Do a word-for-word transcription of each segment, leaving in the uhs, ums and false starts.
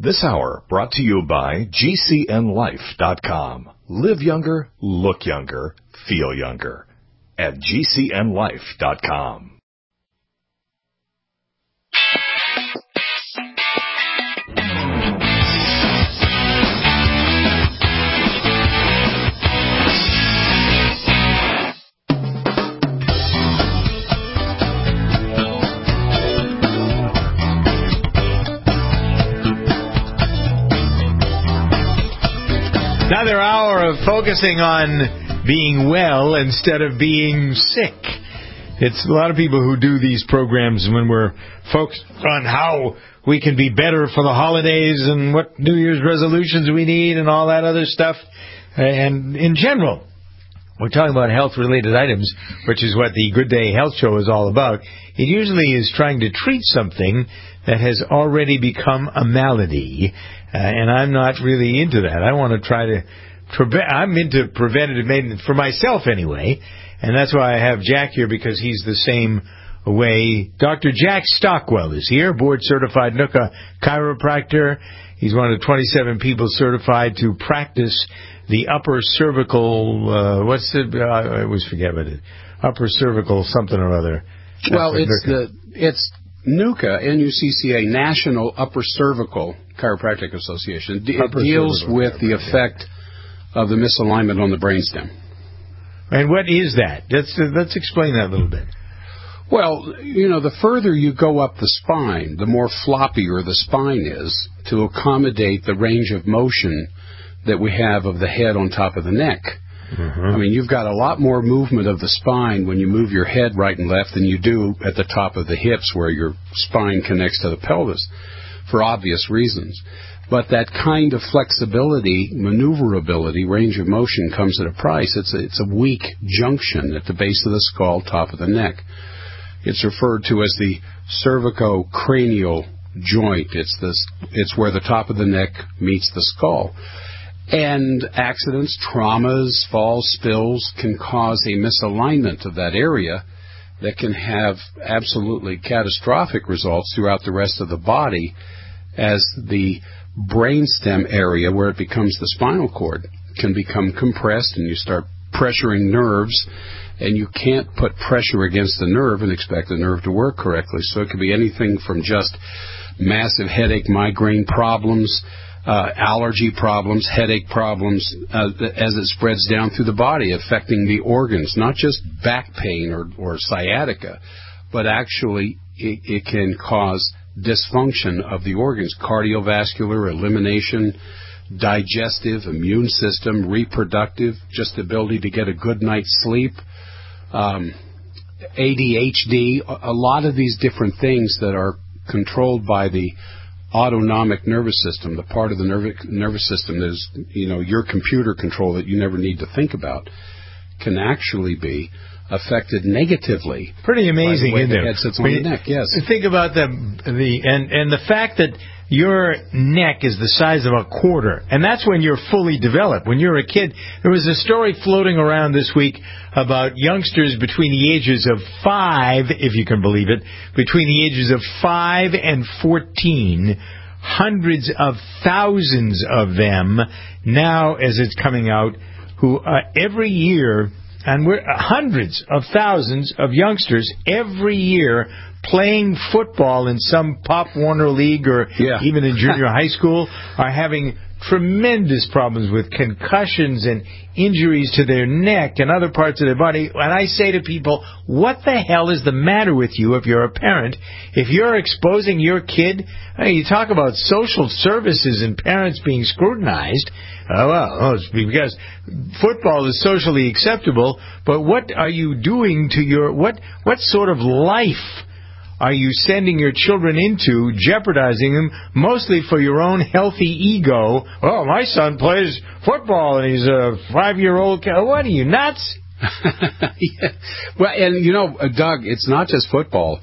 This hour brought to you by G C N life dot com. Live younger, look younger, feel younger at G C N life dot com. Another hour of focusing on being well instead of being sick. It's a lot of people who do these programs when we're focused on how we can be better for the holidays and what New Year's resolutions we need and all that other stuff. And in general, we're talking about health-related items, which is what the Good Day Health Show is all about. It usually is trying to treat something that has already become a malady, uh, and I'm not really into that. I want to try to prevent. I'm into preventative maintenance for myself anyway, and that's why I have Jack here, because he's the same way. Doctor Jack Stockwell is here, board-certified N U C A chiropractor. He's one of the twenty-seven people certified to practice the upper cervical, uh, what's the, uh, I always forget what it is, upper cervical something or other. Well, That's it's the, it's N U C A, N U C C A, National Upper Cervical Chiropractic Association. It upper deals with the effect yeah. of the misalignment on the brainstem. And what is that? Let's, uh, let's explain that a little bit. Well, you know, the further you go up the spine, the more floppier the spine is to accommodate the range of motion that we have of the head on top of the neck. Mm-hmm. I mean, you've got a lot more movement of the spine when you move your head right and left than you do at the top of the hips where your spine connects to the pelvis, for obvious reasons. But that kind of flexibility, maneuverability, range of motion comes at a price. It's a, it's a weak junction at the base of the skull, top of the neck. It's referred to as the cervicocranial joint. It's this, it's where the top of the neck meets the skull. And accidents, traumas, falls, spills can cause a misalignment of that area that can have absolutely catastrophic results throughout the rest of the body, as the brainstem area where it becomes the spinal cord can become compressed and you start pressuring nerves, and you can't put pressure against the nerve and expect the nerve to work correctly. So it could be anything from just massive headache, migraine problems, Uh, allergy problems, headache problems, uh, as it spreads down through the body, affecting the organs, not just back pain or, or sciatica, but actually it, it can cause dysfunction of the organs, cardiovascular, elimination, digestive, immune system, reproductive, just the ability to get a good night's sleep, um, A D H D, a lot of these different things that are controlled by the autonomic nervous system, the part of the nerv- nervous system that is, you know, your computer control that you never need to think about, can actually be affected negatively. Pretty amazing, by the way isn't the it? head sits on the neck, yes. Think about the the and and the fact that your neck is the size of a quarter, and that's when you're fully developed. When you're a kid, there was a story floating around this week about youngsters between the ages of five, if you can believe it, between the ages of five and fourteen, hundreds of thousands of them now, as it's coming out, who uh, every year, and we're uh, hundreds of thousands of youngsters every year playing football in some Pop Warner League or yeah. even in junior high school are having tremendous problems with concussions and injuries to their neck and other parts of their body. And I say to people, what the hell is the matter with you if you're a parent? If you're exposing your kid, I mean, you talk about social services and parents being scrutinized. Oh, well, oh, it's because football is socially acceptable, but what are you doing to your, what, what sort of life are you sending your children into, jeopardizing them, mostly for your own healthy ego? Oh, my son plays football and he's a five-year-old kid. What are you, nuts? yeah. Well, and, you know, Doug, it's not just football.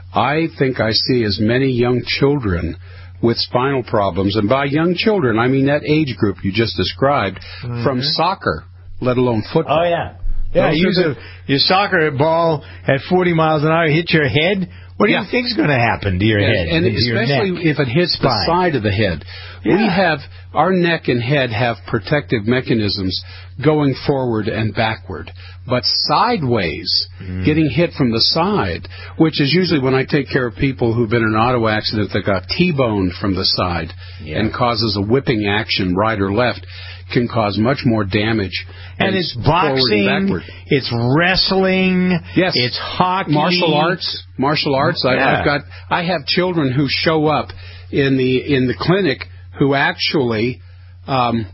I think I see as many young children with spinal problems, and by young children, I mean that age group you just described, mm-hmm. from soccer, let alone football. Oh, yeah. Yeah, use a, your soccer ball at forty miles an hour hit your head. What do yeah. you think is going to happen to your and, head? And to especially your neck, if it hits spine. the side of the head. Yeah. We have, our neck and head have protective mechanisms going forward and backward. But sideways, mm. getting hit from the side, which is usually when I take care of people who've been in an auto accident that got T-boned from the side yeah. and causes a whipping action right or left, can cause much more damage. And it's boxing, and it's wrestling, yes. it's hockey, martial arts. Martial arts. I, yeah. I've got. I have children who show up in the in the clinic who actually, um,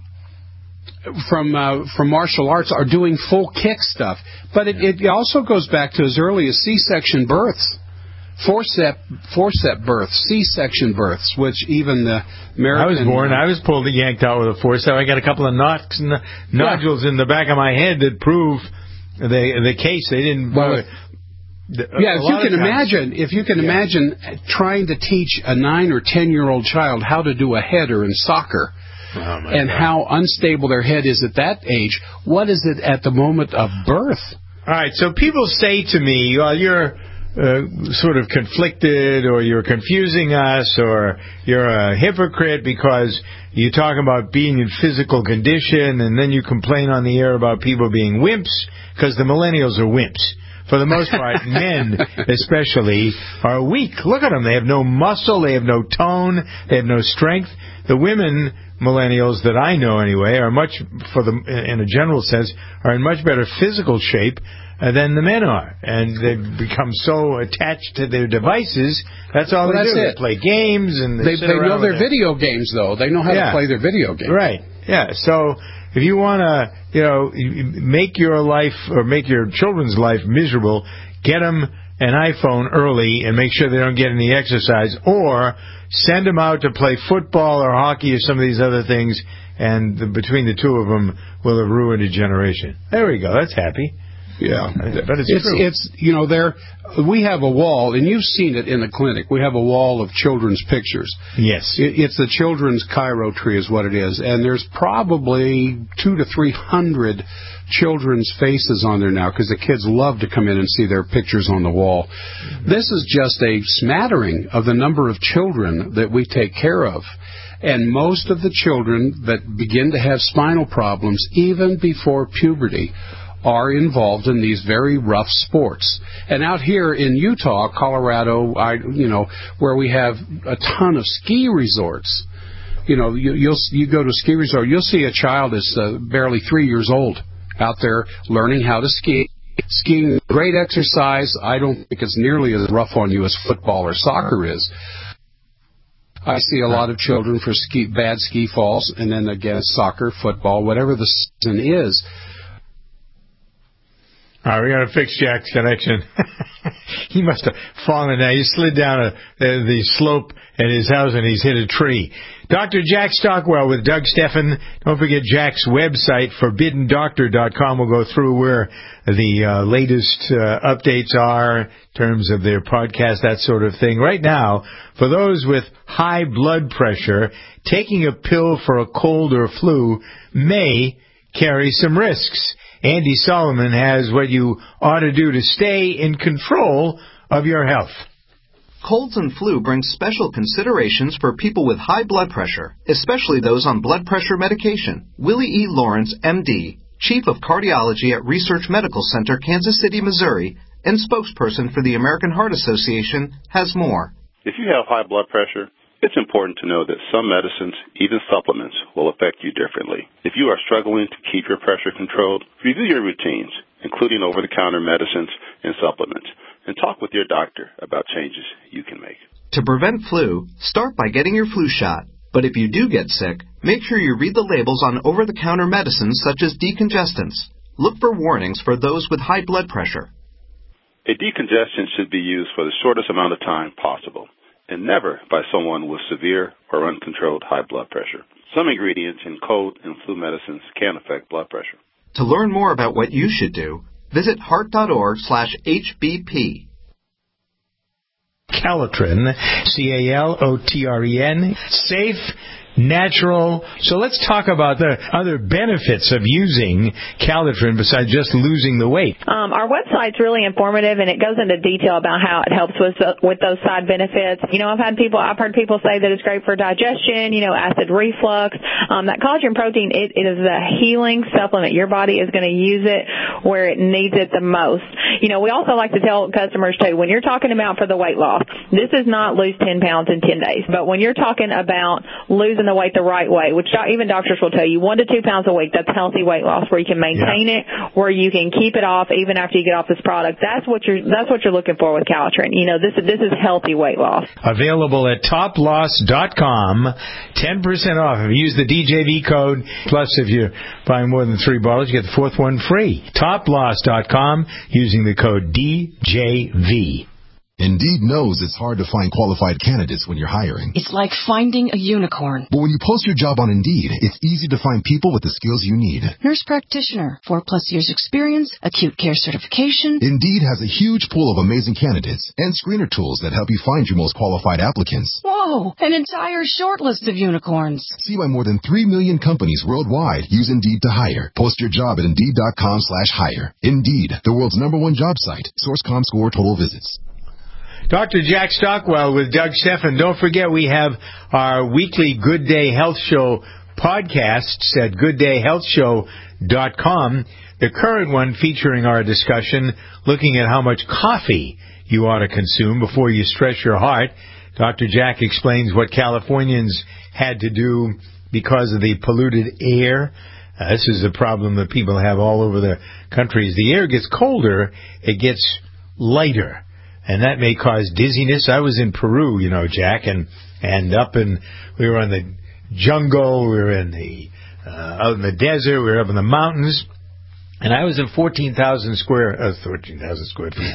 from uh, from martial arts, are doing full kick stuff. But it, it also goes back to as early as C-section births. Forcep, forcep births, C-section births, which even the American... I was born, I was pulled, yanked out with a forceps. I got a couple of knots and nodules yeah. in the back of my head that prove the the case. They didn't... Well, if, the, yeah, if you can imagine, if you can yeah. imagine trying to teach a nine or ten-year-old child how to do a header in soccer, oh and God. how unstable their head is at that age, what is it at the moment of birth? All right, so people say to me, well, you're... Uh, sort of conflicted, or you're confusing us, or you're a hypocrite because you talk about being in physical condition and then you complain on the air about people being wimps, because the millennials are wimps. For the most part, men especially are weak. Look at them. They have no muscle. They have no tone. They have no strength. The women, millennials that I know anyway, are much, for the in a general sense, are in much better physical shape Uh, than the men are, and they've become so attached to their devices. That's all well, they that's do. it. They play games, and they, they, they know their video games, though. They know how yeah. to play their video games. Right. Yeah. So if you want to, you know, make your life or make your children's life miserable, get them an iPhone early and make sure they don't get any exercise, or send them out to play football or hockey or some of these other things, and the, between the two of them will have ruined a generation. There we go. That's happy. Yeah, but it's, it's true. It's you know there we have a wall, and you've seen it in the clinic. We have a wall of children's pictures. Yes, it, it's the children's Cairo tree, is what it is, and there's probably two to three hundred children's faces on there now because the kids love to come in and see their pictures on the wall. Mm-hmm. This is just a smattering of the number of children that we take care of. And most of the children that begin to have spinal problems, even before puberty, are involved in these very rough sports. And out here in Utah, Colorado, I, you know, where we have a ton of ski resorts, you know, you, you'll you go to a ski resort, you'll see a child that's uh, barely three years old out there learning how to ski. Skiing, great exercise. I don't think it's nearly as rough on you as football or soccer is. I see a lot of children for ski, bad ski falls, and then again, soccer, football, whatever the season is. All right, we got to fix Jack's connection. He must have fallen down. He slid down a, the, the slope at his house and he's hit a tree. Doctor Jack Stockwell with Doug Steffen. Don't forget Jack's website, forbidden doctor dot com. We'll go through where the uh, latest uh, updates are in terms of their podcast, that sort of thing. Right now, for those with high blood pressure, taking a pill for a cold or flu may carry some risks. Andy Solomon has what you ought to do to stay in control of your health. Colds and flu bring special considerations for people with high blood pressure, especially those on blood pressure medication. Willie E. Lawrence, M D, Chief of Cardiology at Research Medical Center, Kansas City, Missouri, and spokesperson for the American Heart Association, has more. If you have high blood pressure, it's important to know that some medicines, even supplements, will affect you differently. If you are struggling to keep your pressure controlled, review your routines, including over-the-counter medicines and supplements, and talk with your doctor about changes you can make. To prevent flu, start by getting your flu shot. But if you do get sick, make sure you read the labels on over-the-counter medicines such as decongestants. Look for warnings for those with high blood pressure. A decongestant should be used for the shortest amount of time possible, and never by someone with severe or uncontrolled high blood pressure. Some ingredients in cold and flu medicines can affect blood pressure. To learn more about what you should do, visit heart.org slash HBP. Calotren, C A L O T R E N, safe, natural. So let's talk about the other benefits of using Calitrin besides just losing the weight. Um, our website's really informative, and it goes into detail about how it helps with the, with those side benefits. You know, I've had people, I've heard people say that it's great for digestion, you know, acid reflux. Um, that collagen protein, it, it is a healing supplement. Your body is going to use it where it needs it the most. You know, we also like to tell customers, too, when you're talking about for the weight loss, this is not lose ten pounds in ten days. But when you're talking about losing the weight the right way, which even doctors will tell you, one to two pounds a week, that's healthy weight loss, where you can maintain yeah. it, where you can keep it off even after you get off this product. That's what you're that's what you're looking for with Calitrin. You know, this is this is healthy weight loss. Available at top loss dot com, ten percent off. If you use the D J V code, plus if you're buying more than three bottles, you get the fourth one free. top loss dot com using the code D J V. Indeed knows it's hard to find qualified candidates when you're hiring. It's like finding a unicorn. But when you post your job on Indeed, it's easy to find people with the skills you need. Nurse practitioner, four plus years experience, acute care certification. Indeed has a huge pool of amazing candidates and screener tools that help you find your most qualified applicants. Whoa, an entire short list of unicorns. See why more than three million companies worldwide use Indeed to hire. Post your job at Indeed.com slash hire. Indeed, the world's number one job site. SourceCom score total visits. Doctor Jack Stockwell with Doug Stephan. Don't forget we have our weekly Good Day Health Show podcasts at good day health show dot com. The current one featuring our discussion, looking at how much coffee you ought to consume before you stress your heart. Doctor Jack explains what Californians had to do because of the polluted air. Uh, this is a problem that people have all over the country. As the air gets colder, it gets lighter. And that may cause dizziness. I was in Peru, you know, Jack, and and up in, we were in the jungle, we were in the, uh, out in the desert, we were up in the mountains, and I was in fourteen thousand square, uh, fourteen thousand square feet.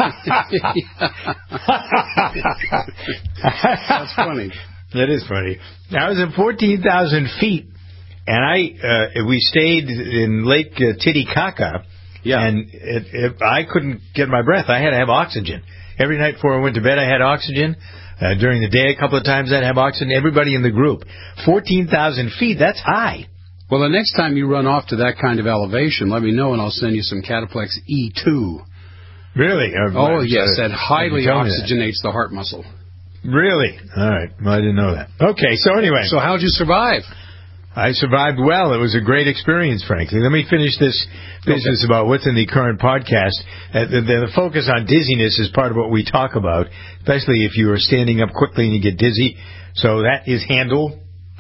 That's funny. That is funny. I was in fourteen thousand feet, and I, uh, we stayed in Lake uh, Titicaca, yeah. and it, it, I couldn't get my breath. I had to have oxygen. Every night before I went to bed, I had oxygen. Uh, during the day, a couple of times I'd have oxygen. Everybody in the group. fourteen thousand feet, that's high. Well, the next time you run off to that kind of elevation, let me know and I'll send you some Cataplex E two. Really? Uh, oh, yes, that highly oxygenates that. the heart muscle. Really? All right. Well, I didn't know that. Okay, so anyway. So how'd you survive? I survived well. It was a great experience, frankly. Let me finish this business okay. about what's in the current podcast. Uh, the, the focus on dizziness is part of what we talk about, especially if you are standing up quickly and you get dizzy. So that is handled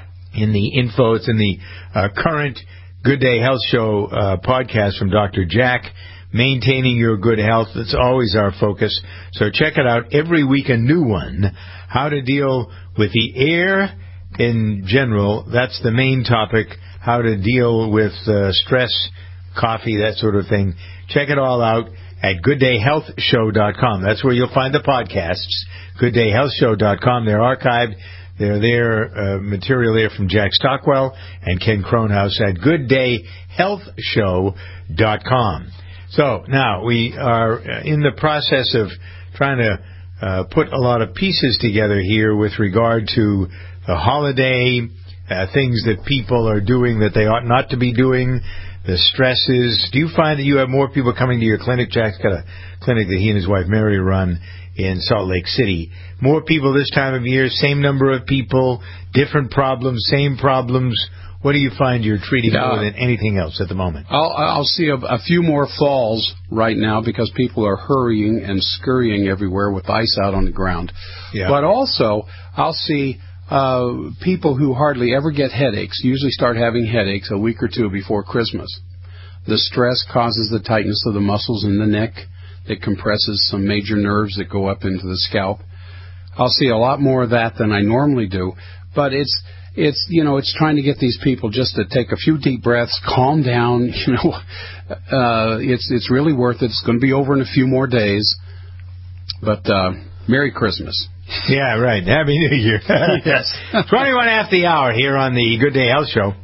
in the info. It's in the uh, current Good Day Health Show uh, podcast from Doctor Jack. Maintaining your good health, that's always our focus. So check it out. Every week a new one. How to deal with the air in general, that's the main topic, how to deal with uh, stress, coffee, that sort of thing. Check it all out at good day health show dot com. That's where you'll find the podcasts, good day health show dot com. They're archived. They're there, uh, material there from Jack Stockwell and Ken Kronhaus at good day health show dot com. So now we are in the process of trying to uh, put a lot of pieces together here with regard to the holiday, uh, things that people are doing that they ought not to be doing, the stresses. Do you find that you have more people coming to your clinic? Jack's got a clinic that he and his wife Mary run in Salt Lake City. More people this time of year, same number of people, different problems, same problems. What do you find you're treating yeah. more than anything else at the moment? I'll, I'll see a, a few more falls right now because people are hurrying and scurrying everywhere with ice out on the ground. Yeah. But also, I'll see Uh, people who hardly ever get headaches usually start having headaches a week or two before Christmas. The stress causes the tightness of the muscles in the neck that compresses some major nerves that go up into the scalp. I'll see a lot more of that than I normally do, but it's it's you know it's trying to get these people just to take a few deep breaths, calm down. You know, uh, it's it's really worth it. It's going to be over in a few more days, but uh, Merry Christmas. Yeah, right. Happy New Year. Yes. twenty-one after the hour here on the Good Day Health Show.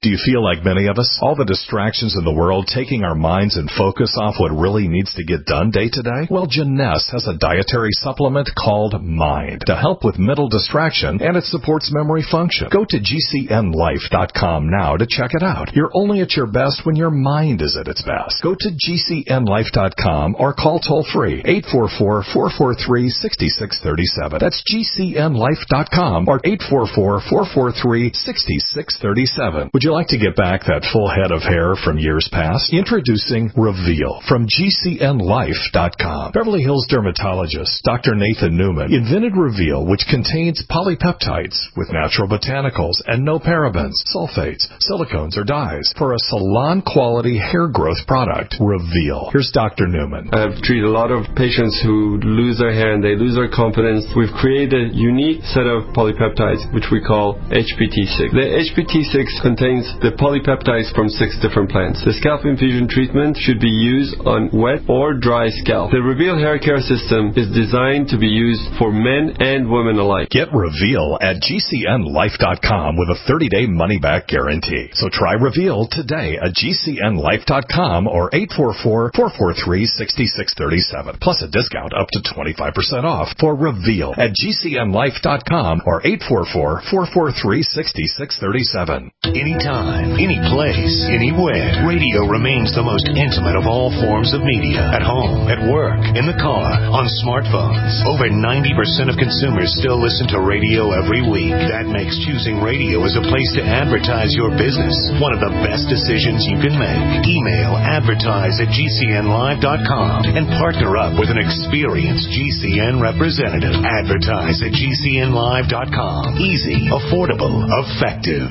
Do you feel like many of us? All the distractions in the world taking our minds and focus off what really needs to get done day to day? Well, Jeunesse has a dietary supplement called Mind to help with mental distraction, and it supports memory function. Go to G C N life dot com now to check it out. You're only at your best when your mind is at its best. Go to G C N life dot com or call toll-free eight four four, four four three, six six three seven. That's G C N life dot com or eight four four, four four three, six six three seven. Would you like to get back that full head of hair from years past? Introducing Reveal from G C N life dot com. Beverly Hills dermatologist Doctor Nathan Newman invented Reveal, which contains polypeptides with natural botanicals and no parabens, sulfates, silicones, or dyes for a salon-quality hair growth product. Reveal. Here's Doctor Newman. I've treated a lot of patients who lose their hair and they lose their confidence. We've created a unique set of polypeptides, which we call H P T six. The H P T six contains the polypeptides from six different plants. The scalp infusion treatment should be used on wet or dry scalp. The Reveal hair care system is designed to be used for men and women alike. Get Reveal at G C N life dot com with a thirty-day money-back guarantee. So try Reveal today at G C N life dot com or eight four four, four four three, six six three seven. Plus a discount up to twenty-five percent off for Reveal at G C N life dot com or eight four four, four four three, six six three seven. Anytime, any place, anywhere, radio remains the most intimate of all forms of media. At home, at work, in the car, on smartphones. Over ninety percent of consumers still listen to radio every week. That makes choosing radio as a place to advertise your business one of the best decisions you can make. Email advertise at G C N live dot com and partner up with an experienced G C N representative. Advertise at G C N live dot com. Easy, affordable, effective.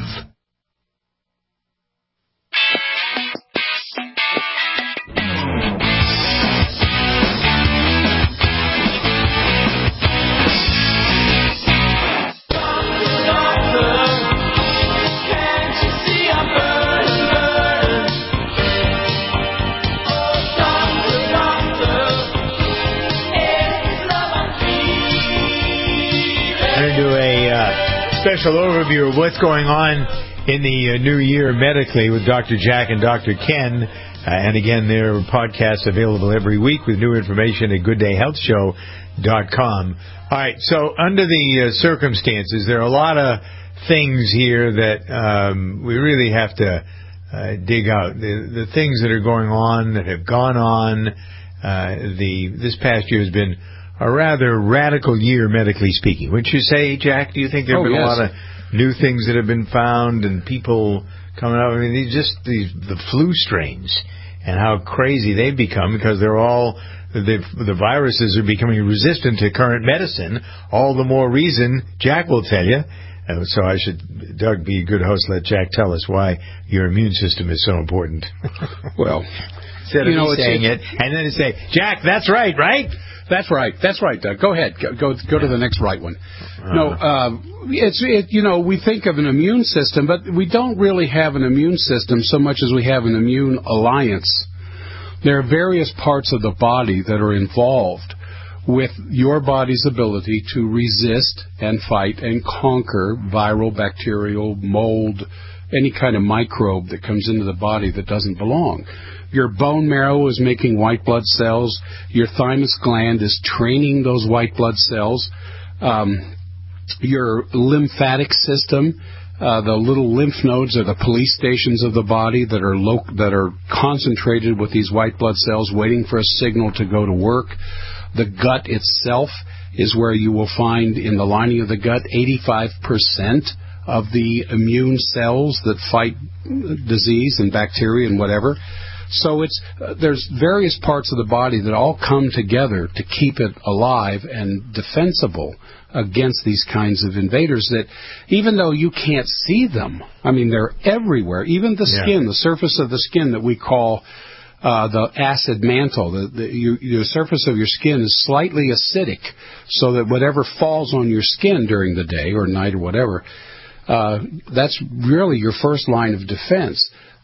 Special overview of what's going on in the uh, new year medically with Doctor Jack and Doctor Ken. Uh, and again, there are podcasts available every week with new information at good day health show dot com. All right, so under the uh, circumstances, there are a lot of things here that um, we really have to uh, dig out. The, the things that are going on, that have gone on, uh, the this past year has been a rather radical year, medically speaking. Wouldn't you say, Jack? Do you think there have oh, been yes. a lot of new things that have been found and people coming up? I mean, these just the the flu strains and how crazy they've become because they're all the the viruses are becoming resistant to current medicine. All the more reason, Jack will tell you. Uh, so I should, Doug, be a good host. Let Jack tell us why your immune system is so important. Well, instead of you know, me saying it, and then say, Jack, that's right, right? That's right. That's right, Doug. Go ahead. Go go, go to the next right one. Uh-huh. No, um, it's it, you know we think of an immune system, but we don't really have an immune system so much as we have an immune alliance. There are various parts of the body that are involved with your body's ability to resist and fight and conquer viral, bacterial, mold, any kind of microbe that comes into the body that doesn't belong. Your bone marrow is making white blood cells. Your thymus gland is training those white blood cells. Um, your lymphatic system, uh, the little lymph nodes are the police stations of the body that are lo- that are concentrated with these white blood cells waiting for a signal to go to work. The gut itself is where you will find in the lining of the gut eighty-five percent of the immune cells that fight disease and bacteria and whatever. So it's uh, there's various parts of the body that all come together to keep it alive and defensible against these kinds of invaders that even though you can't see them, I mean, they're everywhere. Even the yeah. skin, the surface of the skin that we call uh, the acid mantle, the, the, you, the surface of your skin is slightly acidic so that whatever falls on your skin during the day or night or whatever, uh, that's really your first line of defense.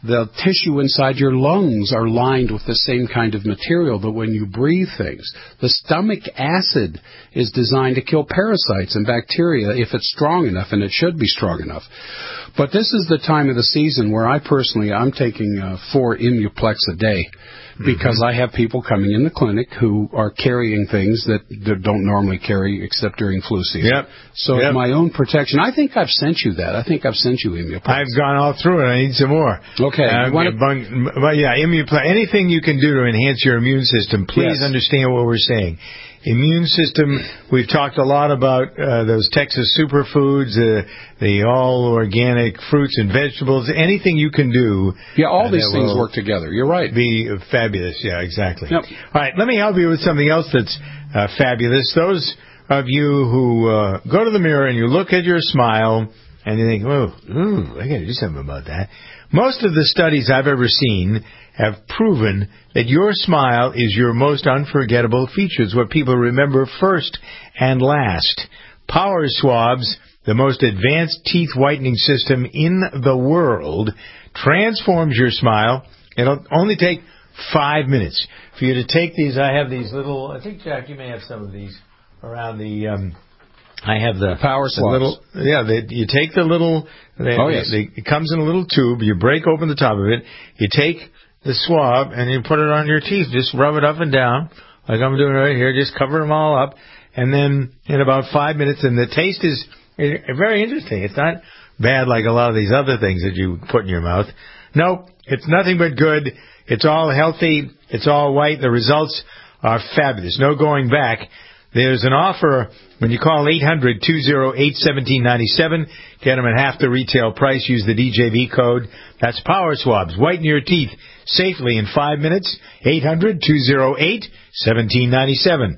The tissue inside your lungs are lined with the same kind of material that when you breathe things. The stomach acid is designed to kill parasites and bacteria if it's strong enough, and it should be strong enough. But this is the time of the season where I personally, I'm taking uh, four Immuplex a day. Because mm-hmm. I have people coming in the clinic who are carrying things that they don't normally carry except during flu season. Yep. So yep. my own protection, I think I've sent you that. I think I've sent you Immuplex. I've gone all through it. I need some more. Okay. Uh, wanna... But yeah, Immuplex. Anything you can do to enhance your immune system, please yes. understand what we're saying. Immune system, we've talked a lot about uh, those Texas superfoods, uh, the all-organic fruits and vegetables, anything you can do. Yeah, all uh, these things work together. You're right. Be fabulous. Yeah, exactly. Yep. All right, let me help you with something else that's uh, fabulous. Those of you who uh, go to the mirror and you look at your smile and you think, oh, ooh, I got to do something about that. Most of the studies I've ever seen have proven that your smile is your most unforgettable feature. It's what people remember first and last. Power Swabs, the most advanced teeth whitening system in the world, transforms your smile. It'll only take five minutes for you to take these. I have these little, I think, Jack, you may have some of these around the... Um, I have the Power Swabs. Little, yeah, they, you take the little. They, oh yes. They, it comes in a little tube. You break open the top of it. You take the swab and you put it on your teeth. Just rub it up and down, like I'm doing right here. Just cover them all up, and then in about five minutes, and the taste is very interesting. It's not bad like a lot of these other things that you put in your mouth. Nope, it's nothing but good. It's all healthy. It's all white. The results are fabulous. No going back. There's an offer when you call eight hundred, two oh eight, one seven nine seven. Get them at half the retail price. Use the D J V code. That's Power Swabs. Whiten your teeth safely in five minutes. eight hundred, two oh eight, one seven nine seven.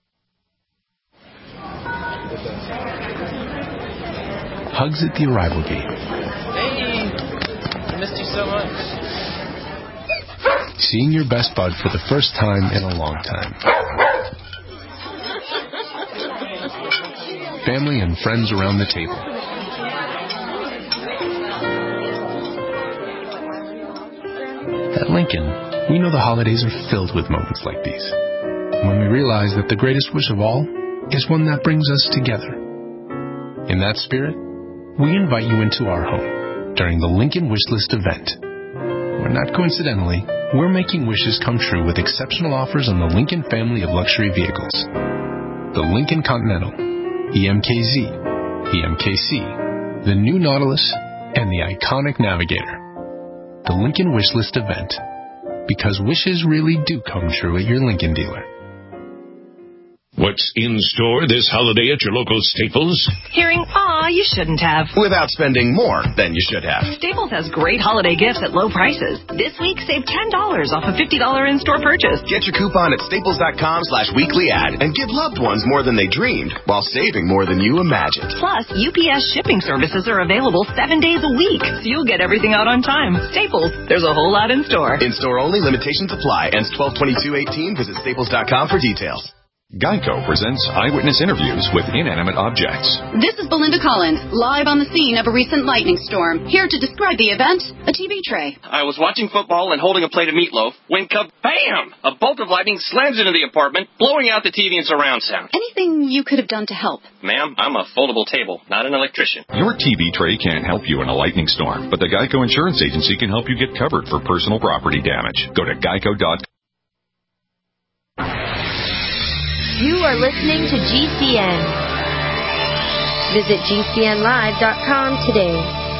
Hugs at the arrival gate. Hey, I missed you so much. Seeing your best bud for the first time in a long time. Family and friends around the table. At Lincoln, we know the holidays are filled with moments like these, when we realize that the greatest wish of all is one that brings us together. In that spirit, we invite you into our home during the Lincoln Wishlist event, where not coincidentally, we're making wishes come true with exceptional offers on the Lincoln family of luxury vehicles. The Lincoln Continental, E M K Z, E M K C, the new Nautilus, and the iconic Navigator. The Lincoln Wishlist event. Because wishes really do come true at your Lincoln dealer. What's in store this holiday at your local Staples? Hearing, aw, you shouldn't have. Without spending more than you should have. Staples has great holiday gifts at low prices. This week, save ten dollars off a fifty dollars in-store purchase. Get your coupon at staples.com slash weekly ad and give loved ones more than they dreamed while saving more than you imagined. Plus, U P S shipping services are available seven days a week, so you'll get everything out on time. Staples, there's a whole lot in store. In-store only. Limitations apply. Ends twelve twenty-two eighteen. Visit staples dot com for details. Geico presents eyewitness interviews with inanimate objects. This is Belinda Collins, live on the scene of a recent lightning storm. Here to describe the event, a T V tray. I was watching football and holding a plate of meatloaf when kabam! A bolt of lightning slams into the apartment, blowing out the T V and surround sound. Anything you could have done to help? Ma'am, I'm a foldable table, not an electrician. Your T V tray can't help you in a lightning storm, but the Geico Insurance Agency can help you get covered for personal property damage. Go to geico dot com. You are listening to G C N. Visit G C N live dot com today.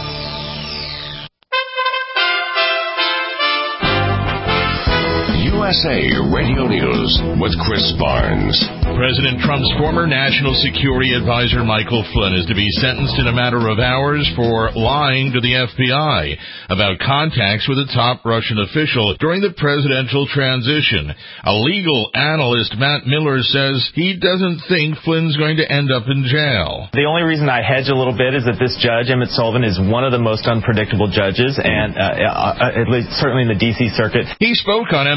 U S A Radio News with Chris Barnes. President Trump's former National Security Advisor Michael Flynn is to be sentenced in a matter of hours for lying to the F B I about contacts with a top Russian official during the presidential transition. A legal analyst, Matt Miller, says he doesn't think Flynn's going to end up in jail. The only reason I hedge a little bit is that this judge, Emmett Sullivan, is one of the most unpredictable judges, and uh, uh, at least certainly in the D C circuit. He spoke on M S N B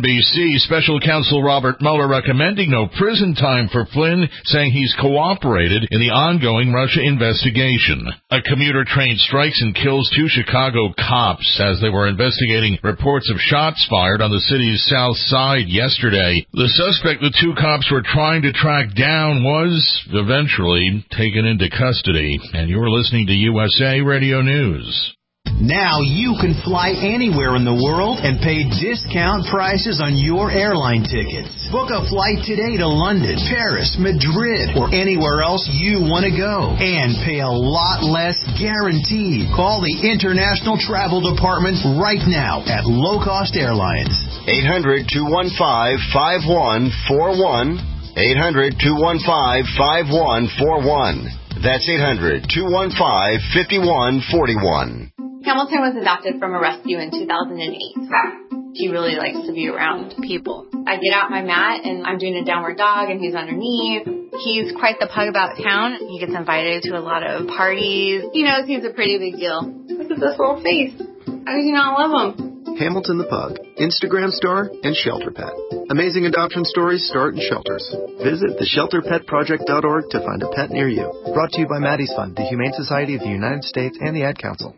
B C, Special Counsel Robert Mueller recommending no prison time for Flynn, saying he's cooperated in the ongoing Russia investigation. A commuter train strikes and kills two Chicago cops as they were investigating reports of shots fired on the city's south side yesterday. The suspect the two cops were trying to track down was eventually taken into custody. And you're listening to U S A Radio News. Now you can fly anywhere in the world and pay discount prices on your airline tickets. Book a flight today to London, Paris, Madrid, or anywhere else you want to go. And pay a lot less guaranteed. Call the International Travel Department right now at Low Cost Airlines. eight hundred, two one five, five one four one. eight hundred, two one five, five one four one. That's eight hundred, two one five, five one four one. Hamilton was adopted from a rescue in two thousand eight. He really likes to be around people. I get out my mat and I'm doing a downward dog and he's underneath. He's quite the pug about town. He gets invited to a lot of parties. He knows he's a pretty big deal. Look at this little face. How do you not love him? Hamilton the Pug, Instagram star, and Shelter Pet. Amazing adoption stories start in shelters. Visit the shelter pet project dot org to find a pet near you. Brought to you by Maddie's Fund, the Humane Society of the United States, and the Ad Council.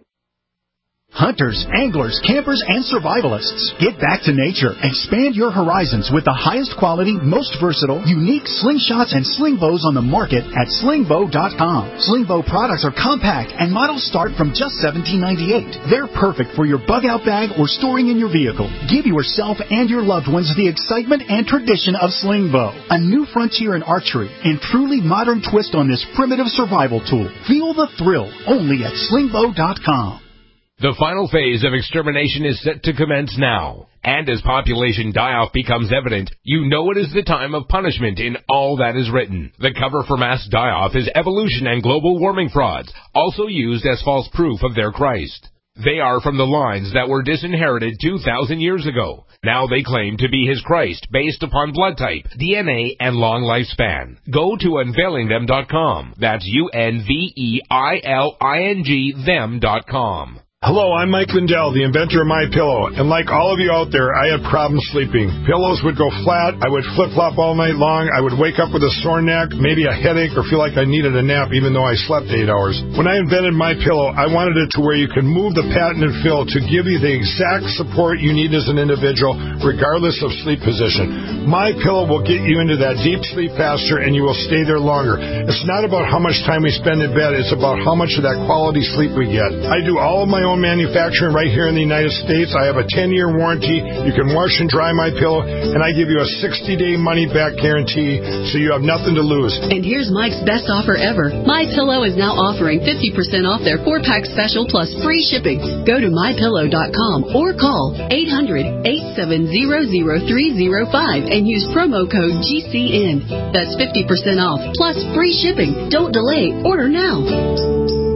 Hunters, anglers, campers, and survivalists. Get back to nature. Expand your horizons with the highest quality, most versatile, unique slingshots and sling bows on the market at sling bow dot com. Sling bow products are compact and models start from just seventeen ninety-eight. They're perfect for your bug out bag or storing in your vehicle. Give yourself and your loved ones the excitement and tradition of sling bow. A new frontier in archery and truly modern twist on this primitive survival tool. Feel the thrill only at sling bow dot com. The final phase of extermination is set to commence now. And as population die-off becomes evident, you know it is the time of punishment in all that is written. The cover for mass die-off is evolution and global warming frauds, also used as false proof of their Christ. They are from the lines that were disinherited two thousand years ago. Now they claim to be his Christ based upon blood type, D N A, and long lifespan. Go to unveiling them dot com. That's U N V E I L I N G them dot com. Hello, I'm Mike Lindell, the inventor of MyPillow, and like all of you out there, I had problems sleeping. Pillows would go flat, I would flip-flop all night long, I would wake up with a sore neck, maybe a headache, or feel like I needed a nap even though I slept eight hours. When I invented MyPillow, I wanted it to where you can move the patented fill to give you the exact support you need as an individual, regardless of sleep position. MyPillow will get you into that deep sleep faster, and you will stay there longer. It's not about how much time we spend in bed, it's about how much of that quality sleep we get. I do all of my own manufacturing right here in the United States. I have a ten-year warranty. You can wash and dry my pillow, and I give you a sixty-day money-back guarantee, so you have nothing to lose. And here's Mike's best offer ever. MyPillow is now offering fifty percent off their four-pack special plus free shipping. Go to my pillow dot com or call eight hundred, eight seven zero, zero three zero five and use promo code G C N. That's fifty percent off plus free shipping. Don't delay. Order now.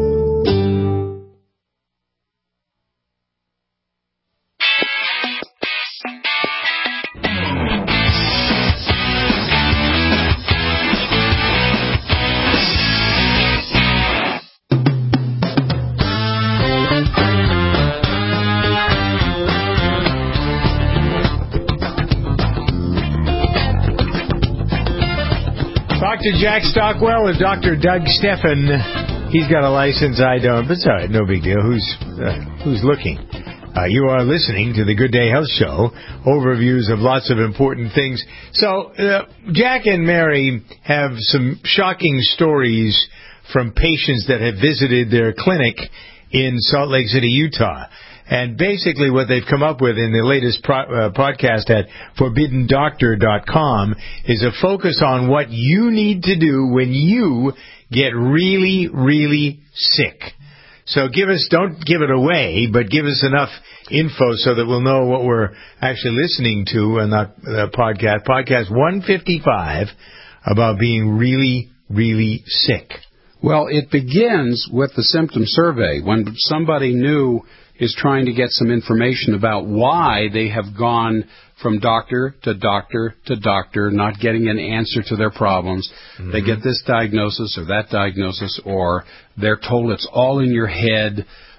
Doctor Jack Stockwell and Doctor Doug Steffen. He's got a license, I don't, but it's all right, no big deal. Who's uh, who's looking? Uh, you are listening to the Good Day Health Show, overviews of lots of important things. So, uh, Jack and Mary have some shocking stories from patients that have visited their clinic in Salt Lake City, Utah. And basically what they've come up with in the latest pro- uh, podcast at forbidden doctor dot com is a focus on what you need to do when you get really, really sick. So give us, don't give it away, but give us enough info so that we'll know what we're actually listening to in that uh, podcast. Podcast one fifty-five about being really, really sick. Well, it begins with the symptom survey. When somebody new is trying to get some information about why they have gone from doctor to doctor to doctor, not getting an answer to their problems. Mm-hmm. They get this diagnosis or that diagnosis, or they're told it's all in your head.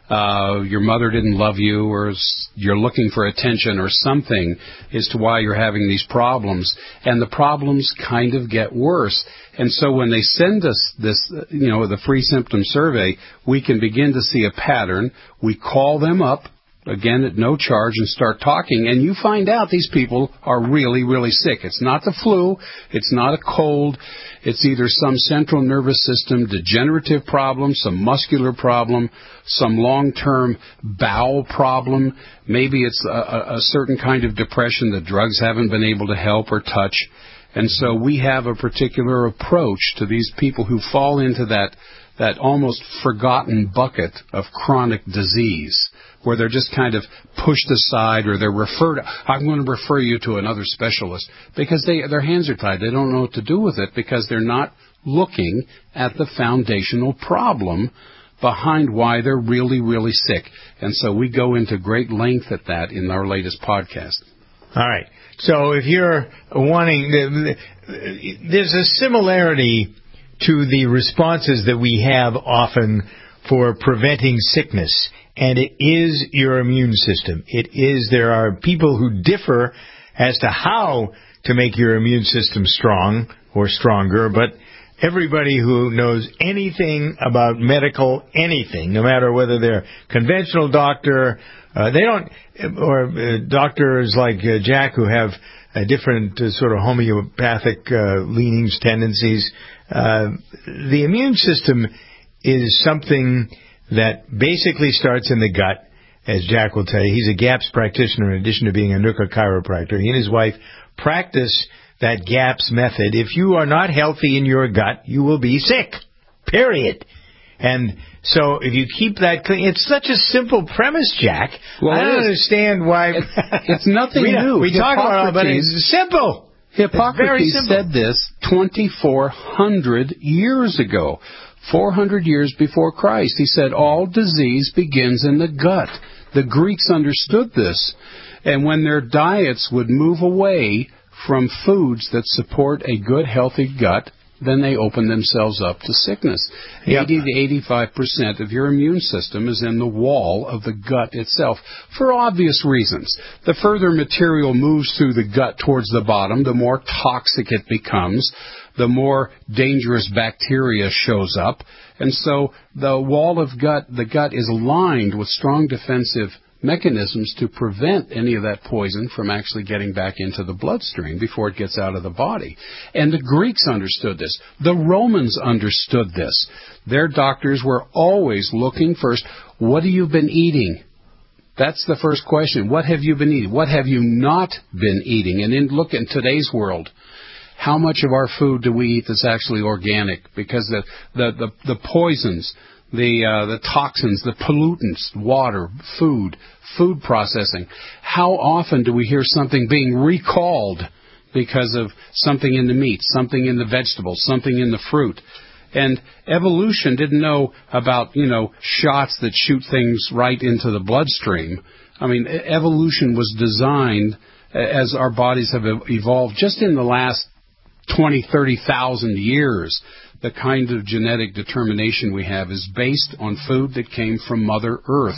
uh, your mother didn't love you, or you're looking for attention or something as to why you're having these problems. And the problems kind of get worse. And so when they send us this, you know, the free symptom survey, we can begin to see a pattern. We call them up, again, at no charge, and start talking, and you find out these people are really, really sick. It's not the flu. It's not a cold. It's either some central nervous system degenerative problem, some muscular problem, some long-term bowel problem. Maybe it's a, a certain kind of depression that drugs haven't been able to help or touch. And so we have a particular approach to these people who fall into that, that almost forgotten bucket of chronic disease, where they're just kind of pushed aside, or they're referred, I'm going to refer you to another specialist, because they, their hands are tied. They don't know what to do with it because they're not looking at the foundational problem behind why they're really, really sick. And so we go into great length at that in our latest podcast. All right. So if you're wanting, there's a similarity to the responses that we have often for preventing sickness. And it is your immune system. It is, there are people who differ as to how to make your immune system strong or stronger, but everybody who knows anything about medical anything, no matter whether they're conventional doctor, uh, they don't, or uh, doctors like uh, Jack who have uh, different uh, sort of homeopathic uh, leanings, tendencies, uh, the immune system is something that basically starts in the gut, as Jack will tell you. He's a GAPS practitioner in addition to being a Nuka chiropractor. He and his wife practice that GAPS method. If you are not healthy in your gut, you will be sick, period. And so if you keep that clean, it's such a simple premise, Jack. Well, I don't understand why. It's, it's nothing we, new. We talk about it, but it's simple. Hippocrates said this twenty-four hundred years ago. four hundred years before Christ. He said all disease begins in the gut. The Greeks understood this. And when their diets would move away from foods that support a good, healthy gut, then they open themselves up to sickness. Yep. eighty to eighty-five percent of your immune system is in the wall of the gut itself, for obvious reasons. The further material moves through the gut towards the bottom, the more toxic it becomes, the more dangerous bacteria shows up. And so the wall of gut, the gut is lined with strong defensive mechanisms to prevent any of that poison from actually getting back into the bloodstream before it gets out of the body. And the Greeks understood this. The Romans understood this. Their doctors were always looking first, what have you been eating? That's the first question. What have you been eating? What have you not been eating? And in look in today's world, how much of our food do we eat that's actually organic? Because the the the, the poisons, the uh, the toxins, the pollutants, water, food, food processing. How often do we hear something being recalled because of something in the meat, something in the vegetables, something in the fruit? And evolution didn't know about, you know, shots that shoot things right into the bloodstream. I mean, evolution was designed as our bodies have evolved just in the last twenty, thirty thousand years. The kind of genetic determination we have is based on food that came from Mother Earth,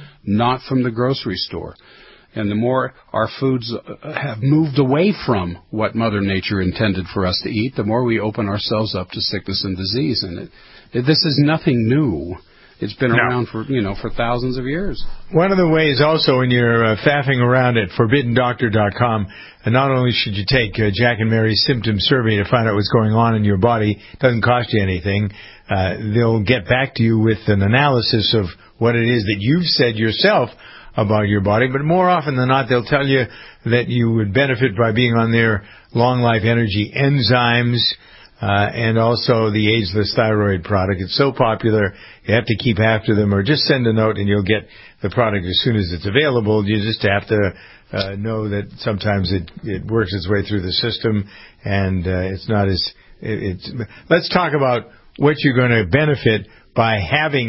not from the grocery store. And the more our foods have moved away from what Mother Nature intended for us to eat, the more we open ourselves up to sickness and disease. And it, it, this is nothing new. It's been no. around for, you know, for thousands of years. One of the ways also when you're uh, faffing around at forbidden doctor dot com, and not only should you take uh, Jack and Mary's symptom survey to find out what's going on in your body, it doesn't cost you anything. Uh, they'll get back to you with an analysis of what it is that you've said yourself about your body, but more often than not, they'll tell you that you would benefit by being on their Long Life Energy enzymes, uh, and also the Ageless Thyroid product. It's so popular, you have to keep after them, or just send a note and you'll get the product as soon as it's available. You just have to uh, know that sometimes it, it works its way through the system, and uh, it's not as... It, it's. Let's talk about what you're going to benefit by having it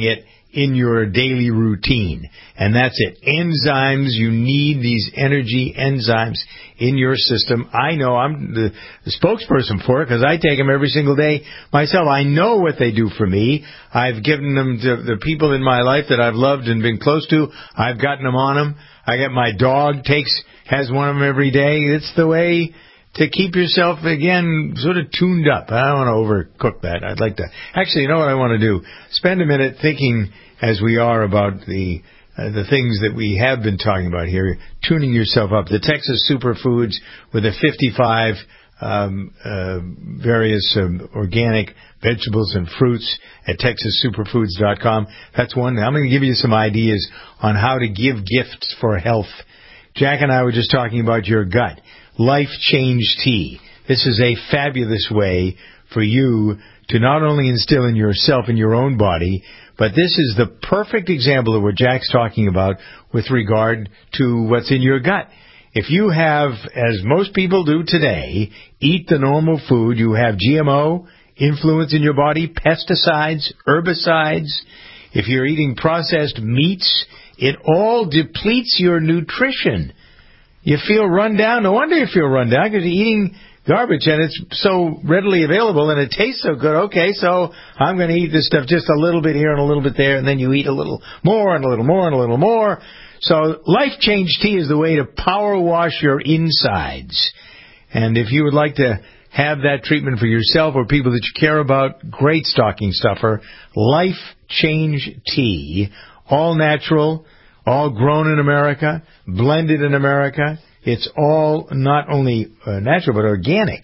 in your daily routine. And that's it. Enzymes, you need these energy enzymes in your system. I know I'm the, the spokesperson for it because I take them every single day myself. I know what they do for me. I've given them to the people in my life that I've loved and been close to. I've gotten them on them. I got my dog takes, has one of them every day. It's the way to keep yourself, again, sort of tuned up. I don't want to overcook that. I'd like to... Actually, you know what I want to do? Spend a minute thinking, as we are, about the uh, the things that we have been talking about here, tuning yourself up. The Texas Superfoods with the fifty-five um, uh, various um, organic vegetables and fruits at texas superfoods dot com. That's one. I'm going to give you some ideas on how to give gifts for health. Jack and I were just talking about your gut. Life Change Tea. This is a fabulous way for you to not only instill in yourself in your own body, but this is the perfect example of what Jack's talking about with regard to what's in your gut. If you have, as most people do today, eat the normal food, you have G M O influence in your body, pesticides, herbicides. If you're eating processed meats, it all depletes your nutrition. You feel run down. No wonder you feel run down, because you're eating garbage and it's so readily available and it tastes so good. Okay, so I'm going to eat this stuff just a little bit here and a little bit there, and then you eat a little more and a little more and a little more. So Life Change Tea is the way to power wash your insides. And if you would like to have that treatment for yourself or people that you care about, great stocking stuffer, Life Change Tea, all natural, all grown in America, blended in America. It's all not only uh, natural, but organic.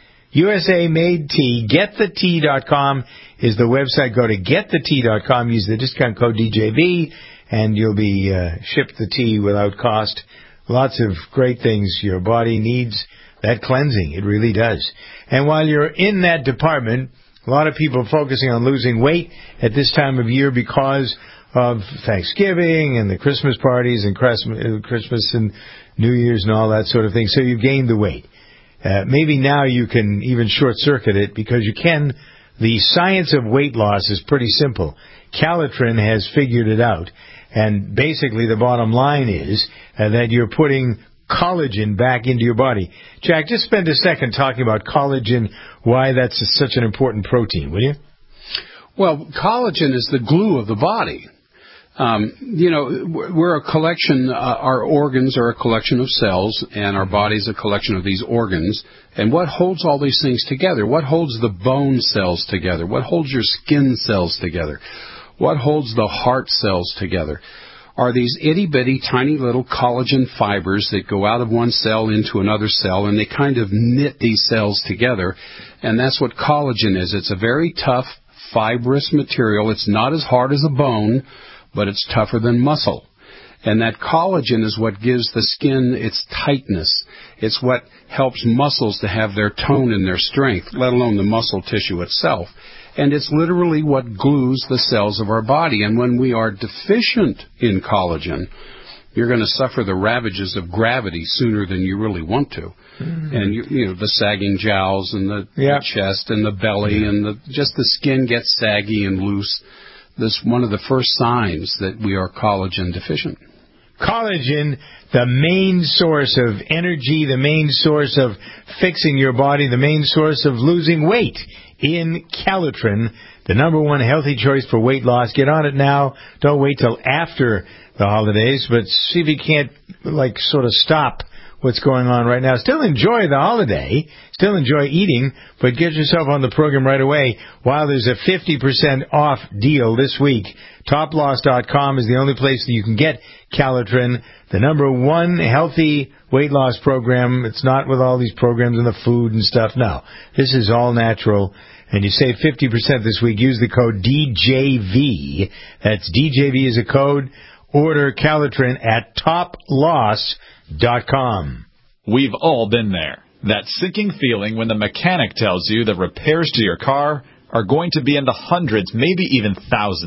U S A made tea. get the tea dot com is the website. Go to get the tea dot com. Use the discount code D J V, and you'll be uh, shipped the tea without cost. Lots of great things. Your body needs that cleansing. It really does. And while you're in that department, a lot of people are focusing on losing weight at this time of year because of Thanksgiving and the Christmas parties and Christmas and New Year's and all that sort of thing. So you've gained the weight. Uh, maybe now you can even short-circuit it, because you can. The science of weight loss is pretty simple. Calitrin has figured it out. And basically the bottom line is uh, that you're putting collagen back into your body. Jack, just spend a second talking about collagen, why that's such an important protein, will you? Well, collagen is the glue of the body. Um, you know, we're a collection, uh, our organs are a collection of cells, and our body's a collection of these organs. And what holds all these things together? What holds the bone cells together? What holds your skin cells together? What holds the heart cells together? Are these itty-bitty, tiny little collagen fibers that go out of one cell into another cell, and they kind of knit these cells together. And that's what collagen is. It's a very tough, fibrous material. It's not as hard as a bone, but it's tougher than muscle. And that collagen is what gives the skin its tightness. It's what helps muscles to have their tone and their strength, let alone the muscle tissue itself. And it's literally what glues the cells of our body. And when we are deficient in collagen, you're going to suffer the ravages of gravity sooner than you really want to. Mm-hmm. And, you, you know, the sagging jowls and the, yep. the chest and the belly yeah. and the, just the skin gets saggy and loose. This one of the first signs that we are collagen deficient. Collagen, the main source of energy, the main source of fixing your body, the main source of losing weight in Calitrin, the number one healthy choice for weight loss. Get on it now. Don't wait till after the holidays, but see if you can't, like, sort of stop what's going on right now. Still enjoy the holiday, still enjoy eating, but get yourself on the program right away while there's a fifty percent off deal this week. Top Loss dot com is the only place that you can get Calitrin, the number one healthy weight loss program. It's not with all these programs and the food and stuff. No, this is all natural. And you save fifty percent this week. Use the code D J V. That's D J V is a code. Order Calitrin at Top Loss dot com. We've all been there. That sinking feeling when the mechanic tells you that repairs to your car are going to be in the hundreds, maybe even thousands.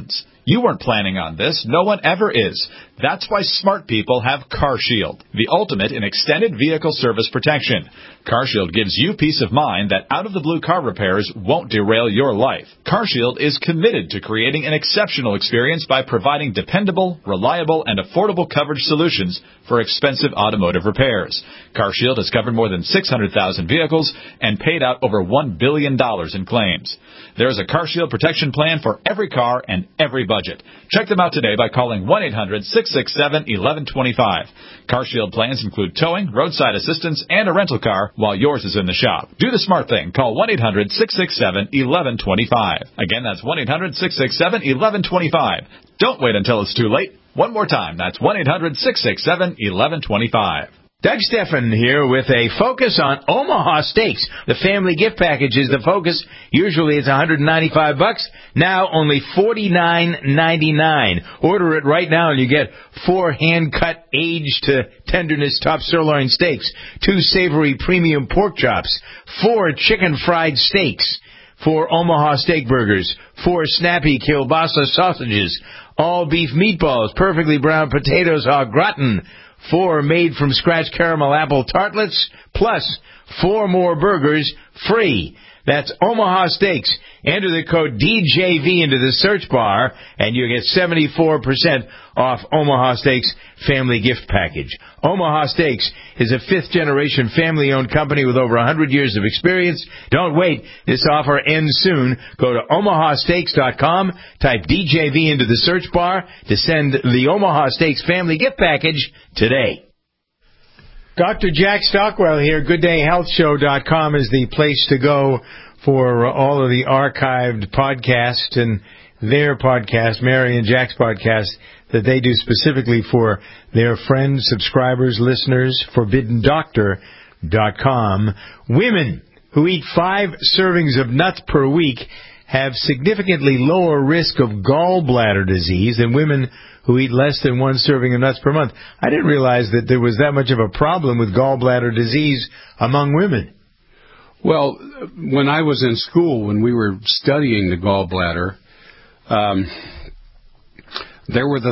You weren't planning on this. No one ever is. That's why smart people have CarShield, the ultimate in extended vehicle service protection. CarShield gives you peace of mind that out-of-the-blue car repairs won't derail your life. CarShield is committed to creating an exceptional experience by providing dependable, reliable, and affordable coverage solutions for expensive automotive repairs. CarShield has covered more than six hundred thousand vehicles and paid out over one billion dollars in claims. There is a CarShield protection plan for every car and every budget. Check them out today by calling one eight hundred six six seven one one two five. CarShield plans include towing, roadside assistance, and a rental car while yours is in the shop. Do the smart thing. Call one eight hundred six six seven one one two five. Again, that's one eight hundred six six seven one one two five. Don't wait until it's too late. One more time, that's one eight hundred six six seven one one two five. Doug Steffen here with a focus on Omaha Steaks. The family gift package is the focus. Usually it's one hundred ninety-five bucks. Now only forty-nine ninety-nine. Order it right now and you get four hand-cut, aged to tenderness top sirloin steaks, two savory premium pork chops, four chicken fried steaks, four Omaha steak burgers, four snappy kielbasa sausages, all beef meatballs, perfectly browned potatoes au gratin, four made-from-scratch caramel apple tartlets, plus four more burgers free. That's Omaha Steaks. Enter the code D J V into the search bar, and you get seventy-four percent off Omaha Steaks Family Gift Package. Omaha Steaks is a fifth-generation family-owned company with over one hundred years of experience. Don't wait. This offer ends soon. Go to omaha steaks dot com, type D J V into the search bar to send the Omaha Steaks Family Gift Package today. Doctor Jack Stockwell here. good day health show dot com is the place to go for all of the archived podcasts and their podcast, Mary and Jack's podcast, that they do specifically for their friends, subscribers, listeners, forbidden doctor dot com. Women who eat five servings of nuts per week have significantly lower risk of gallbladder disease than women who eat less than one serving of nuts per month. I didn't realize that there was that much of a problem with gallbladder disease among women. Well, when I was in school, when we were studying the gallbladder, um, there were the...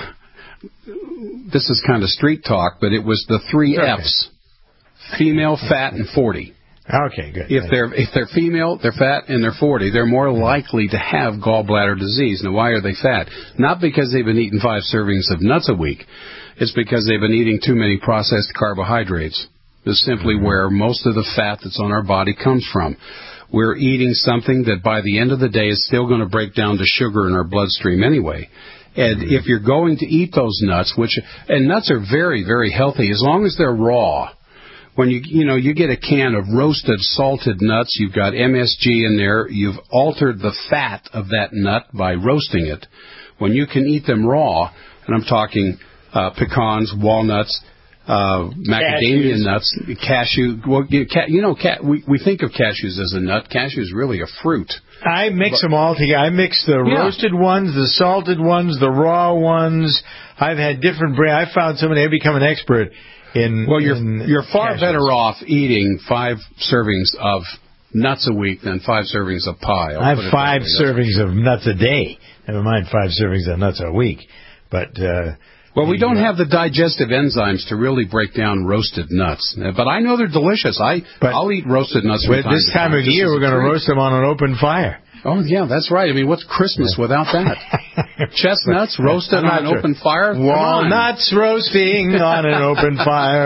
Th- this is kind of street talk, but it was the three okay. F's. Female, fat, and forty. Okay, good. If they're if they're female, they're fat, and they're forty, they're more likely to have gallbladder disease. Now, why are they fat? Not because they've been eating five servings of nuts a week. It's because they've been eating too many processed carbohydrates. This is simply mm-hmm. where most of the fat that's on our body comes from. We're eating something that by the end of the day is still going to break down to sugar in our bloodstream anyway. And mm-hmm. if you're going to eat those nuts, which and nuts are very, very healthy as long as they're raw. When you you know you get a can of roasted salted nuts, you've got M S G in there. You've altered the fat of that nut by roasting it. When you can eat them raw, and I'm talking uh, pecans, walnuts, uh, macadamia cashews. nuts, cashew. Well, you, you know, ca- we we think of cashews as a nut. Cashew is really a fruit. I mix but, them all together. I mix the yeah. roasted ones, the salted ones, the raw ones. I've had different brands. I found somebody. I've become an expert. In, well, you're in you're far cashews. better off eating five servings of nuts a week than five servings of pie. I'll I have five servings of nuts a day. Never mind five servings of nuts a week. But uh, well, we don't have the digestive enzymes to really break down roasted nuts. But I know they're delicious. I but I'll eat roasted nuts. From time this time, time of this year, we're going to roast them on an open fire. Oh, yeah, that's right. I mean, what's Christmas yeah. without that? Chestnuts roasted on an sure. open fire? Walnuts roasting on an open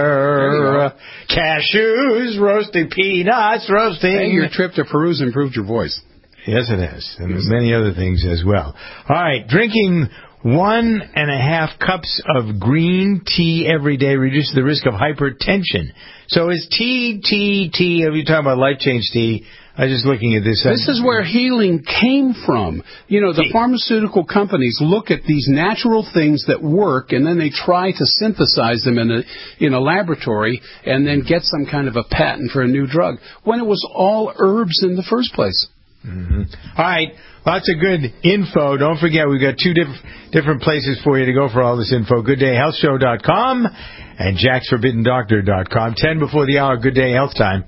fire. Cashews roasting. Peanuts roasting. Hey, your trip to Peru's improved your voice. Yes, it has. And yes. many other things as well. All right, drinking one and a half cups of green tea every day reduces the risk of hypertension. So is tea, tea, tea, are you talking about Life Change tea? I was just looking at this. This is where healing came from. You know, the pharmaceutical companies look at these natural things that work, and then they try to synthesize them in a in a laboratory and then get some kind of a patent for a new drug, when it was all herbs in the first place. Mm-hmm. All right. Lots of good info. Don't forget, we've got two diff- different places for you to go for all this info. good day health show dot com and jacks forbidden doctor dot com. Ten before the hour, Good Day Health time.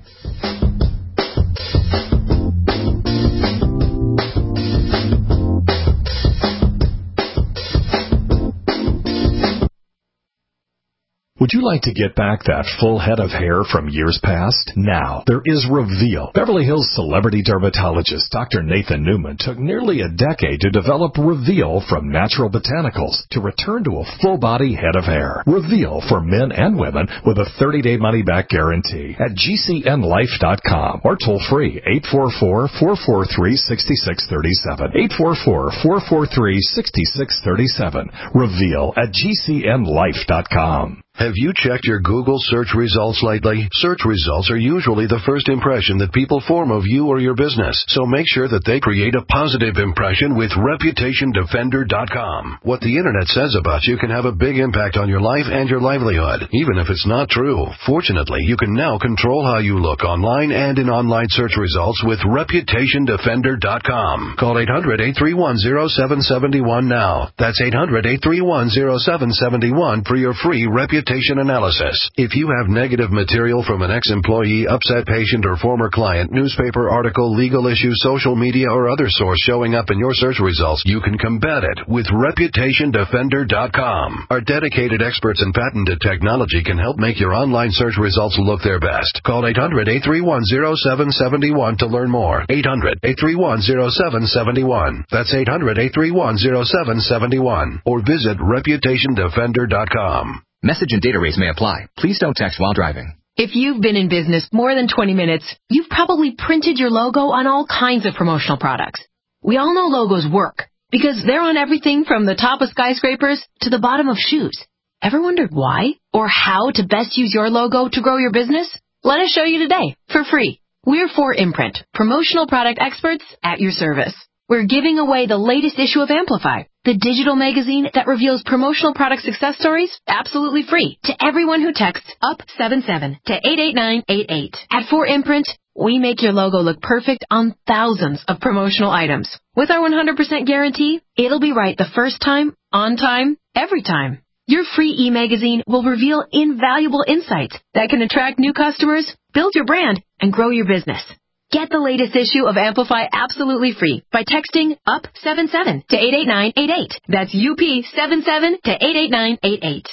Would you like to get back that full head of hair from years past? Now, there is Reveal. Beverly Hills celebrity dermatologist Doctor Nathan Newman took nearly a decade to develop Reveal from natural botanicals to return to a full-body head of hair. Reveal for men and women with a thirty-day money-back guarantee at G C N life dot com or toll-free eight four four, four four three, six six three seven. eight four four, four four three, six six three seven. Reveal at G C N life dot com. Have you checked your Google search results lately? Search results are usually the first impression that people form of you or your business, so make sure that they create a positive impression with reputation defender dot com. What the Internet says about you can have a big impact on your life and your livelihood, even if it's not true. Fortunately, you can now control how you look online and in online search results with reputation defender dot com. Call eight hundred, eight three one, zero seven seven one now. That's eight hundred, eight three one, zero seven seven one for your free reputation analysis. If you have negative material from an ex-employee, upset patient, or former client, newspaper article, legal issue, social media, or other source showing up in your search results, you can combat it with reputation defender dot com. Our dedicated experts in patented technology can help make your online search results look their best. Call eight hundred, eight three one, zero seven seven one to learn more. eight hundred, eight three one, zero seven seven one. That's eight hundred, eight three one, zero seven seven one. Or visit reputation defender dot com. Message and data rates may apply. Please don't text while driving. If you've been in business more than twenty minutes, you've probably printed your logo on all kinds of promotional products. We all know logos work because they're on everything from the top of skyscrapers to the bottom of shoes. Ever wondered why or how to best use your logo to grow your business? Let us show you today for free. We're four Imprint, promotional product experts at your service. We're giving away the latest issue of Amplify, the digital magazine that reveals promotional product success stories absolutely free to everyone who texts up seven seven to eight eight nine eight eight. At four Imprint, we make your logo look perfect on thousands of promotional items. With our one hundred percent guarantee, it'll be right the first time, on time, every time. Your free e-magazine will reveal invaluable insights that can attract new customers, build your brand, and grow your business. Get the latest issue of Amplify absolutely free by texting up seven seven to eight eight nine eight eight. That's U P seven seven to eight eight nine eight eight.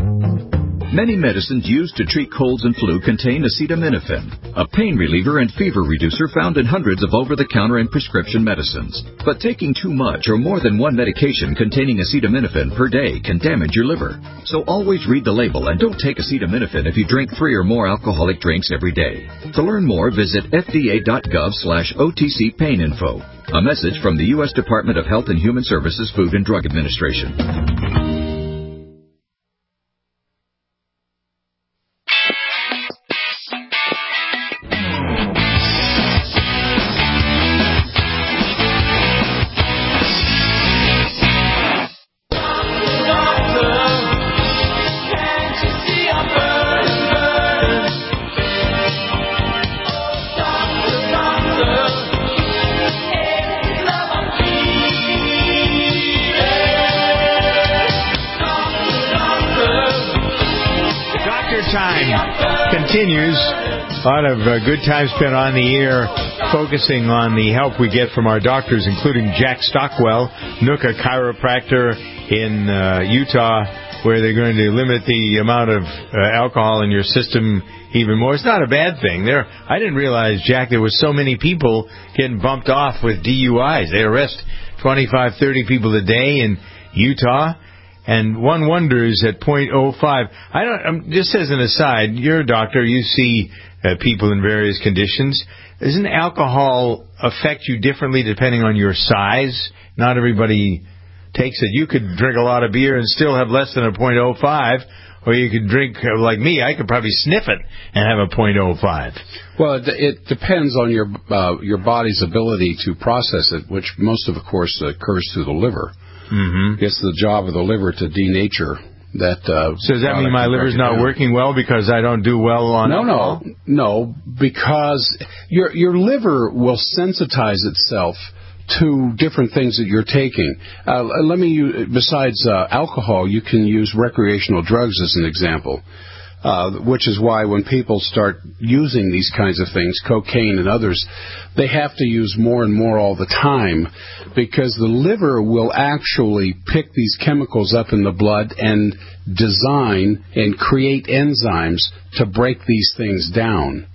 Many medicines used to treat colds and flu contain acetaminophen, a pain reliever and fever reducer found in hundreds of over-the-counter and prescription medicines. But taking too much or more than one medication containing acetaminophen per day can damage your liver. So always read the label and don't take acetaminophen if you drink three or more alcoholic drinks every day. To learn more, visit F D A dot gov slash O T C pain info. A message from the U S Department of Health and Human Services Food and Drug Administration. Continues. A lot of uh, good time spent on the air focusing on the help we get from our doctors, including Jack Stockwell, Nooka Chiropractor in uh, Utah, where they're going to limit the amount of uh, alcohol in your system even more. It's not a bad thing. There, I didn't realize, Jack, there were so many people getting bumped off with D U Is. They arrest twenty-five, thirty people a day in Utah. And one wonders at point oh five. I don't. Um, just as an aside, you're a doctor. You see uh, people in various conditions. Doesn't alcohol affect you differently depending on your size? Not everybody takes it. You could drink a lot of beer and still have less than a point oh five, or you could drink uh, like me. I could probably sniff it and have a point oh five. Well, it, it depends on your uh, your body's ability to process it, which most of, of course, occurs through the liver. Mm-hmm. It's the job of the liver to denature that. Uh, so does that mean my liver's not working well because I don't do well on no, alcohol? No, no, because your your liver will sensitize itself to different things that you're taking. Uh, let me. Besides uh, alcohol, you can use recreational drugs as an example. Uh, which is why when people start using these kinds of things, cocaine and others, they have to use more and more all the time, because the liver will actually pick these chemicals up in the blood and design and create enzymes to break these things down,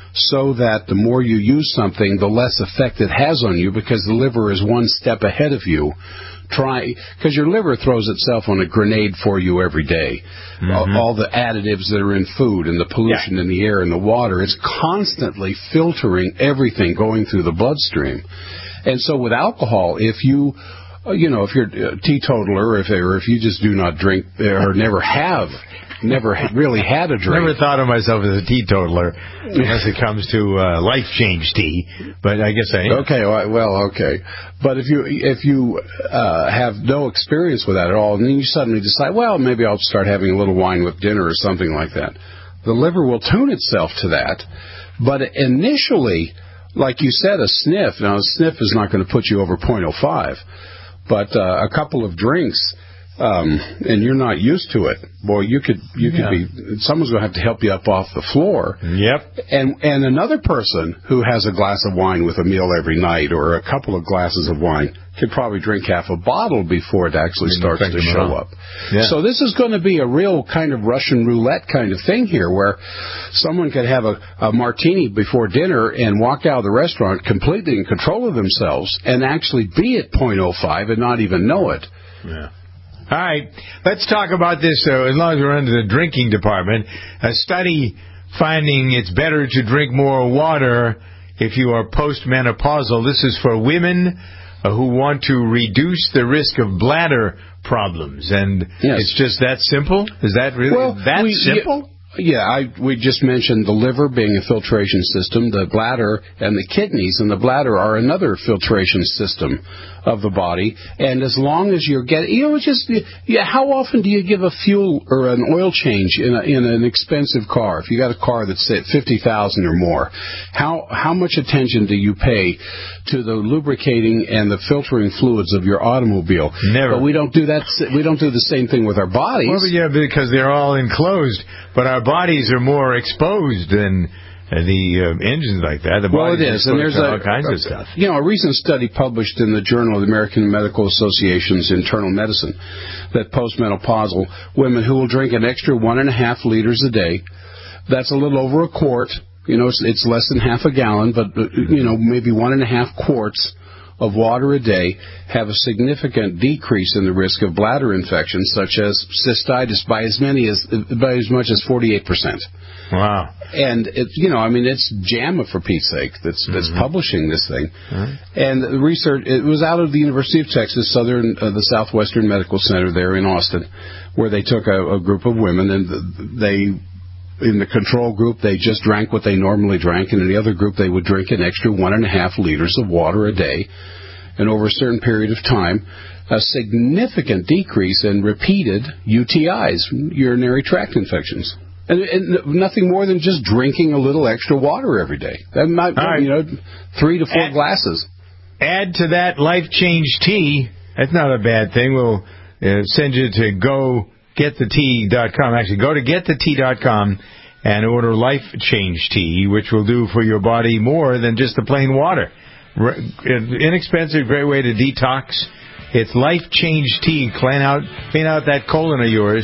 so that the more you use something, the less effect it has on you, because the liver is one step ahead of you. Try, because your liver throws itself on a grenade for you every day. Mm-hmm. All, all the additives that are in food and the pollution yeah. in the air and the water, it's constantly filtering everything going through the bloodstream. And so with alcohol, if you, you know, if you're a teetotaler, or if, or if you just do not drink or never have, never really had a drink. Never thought of myself as a teetotaler unless it comes to uh, Life Change tea, but I guess I am. Okay, well, okay. But if you if you uh, have no experience with that at all, and then you suddenly decide, well, maybe I'll start having a little wine with dinner or something like that, the liver will tune itself to that. But initially, like you said, a sniff, now a sniff is not going to put you over point oh five, but uh, a couple of drinks, Um, and you're not used to it, boy, you could you could yeah. be someone's going to have to help you up off the floor. Yep. And and another person who has a glass of wine with a meal every night, or a couple of glasses of wine, could probably drink half a bottle before it actually starts to show up. Yeah. So this is going to be a real kind of Russian roulette kind of thing here, where someone could have a, a martini before dinner and walk out of the restaurant completely in control of themselves and actually be at point oh five and not even know it. Yeah. All right, let's talk about this, uh, as long as we're under the drinking department. A study finding it's better to drink more water if you are postmenopausal. This is for women uh, who want to reduce the risk of bladder problems. And yes. It's just that simple? Is that really well, that we, simple? Yeah. Yeah, I, we just mentioned the liver being a filtration system, the bladder and the kidneys, and the bladder are another filtration system of the body. And as long as you're getting, you know, just, yeah, how often do you give a fuel or an oil change in a, in an expensive car? If you got a car that's at fifty thousand or more, how how much attention do you pay to the lubricating and the filtering fluids of your automobile? Never. But we don't do that. We don't do the same thing with our bodies. Well, yeah, because they're all enclosed, but our bodies are more exposed than uh, the uh, engines like that. The well, it is, and there's a, all kinds a, of stuff. You know, a recent study published in the Journal of the American Medical Association's Internal Medicine that postmenopausal women who will drink an extra one and a half liters a day, that's a little over a quart. You know, it's, it's less than half a gallon, but you know, maybe one and a half quarts of water a day have a significant decrease in the risk of bladder infections, such as cystitis, by as many as by as much as forty-eight percent. Wow! And it, you know, I mean, it's JAMA for Pete's sake that's mm-hmm. that's publishing this thing. Mm-hmm. And the research, it was out of the University of Texas Southern, uh, the Southwestern Medical Center there in Austin, where they took a, a group of women and they. In the control group, they just drank what they normally drank, and in the other group, they would drink an extra one and a half liters of water a day. And over a certain period of time, a significant decrease in repeated U T Is, urinary tract infections. And, and nothing more than just drinking a little extra water every day. That might, right. you know, three to four add, glasses. Add to that Life Change tea. That's not a bad thing. We'll uh, send you to go. get the tea dot com. Actually, go to get the tea dot com and order Life Change tea, which will do for your body more than just the plain water. Inexpensive, great way to detox. It's Life Change tea. Clean out, clean out that colon of yours.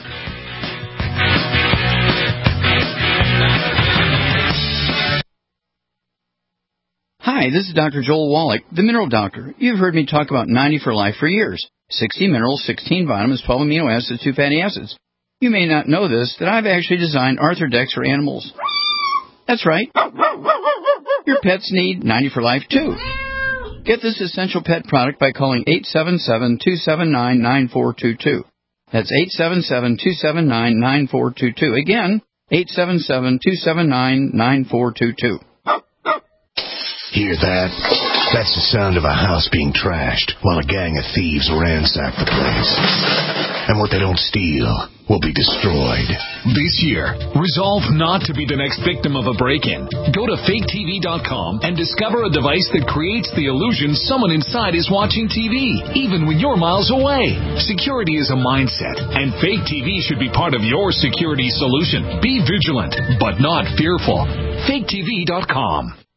Hi, this is Doctor Joel Wallach, the Mineral Doctor. You've heard me talk about ninety for Life for years. sixty minerals, sixteen vitamins, twelve amino acids, two fatty acids. You may not know this, that I've actually designed Arthrodex for animals. That's right. Your pets need ninety for Life, too. Get this essential pet product by calling eight seven seven, two seven nine, nine four two two. That's eight seven seven, two seven nine, nine four two two. Again, eight seven seven, two seven nine, nine four two two. Hear that? That's the sound of a house being trashed while a gang of thieves ransack the place. And what they don't steal, will be destroyed. This year, resolve not to be the next victim of a break-in. Go to fake T V dot com and discover a device that creates the illusion someone inside is watching T V, even when you're miles away. Security is a mindset, and Fake T V should be part of your security solution. Be vigilant, but not fearful. fake T V dot com.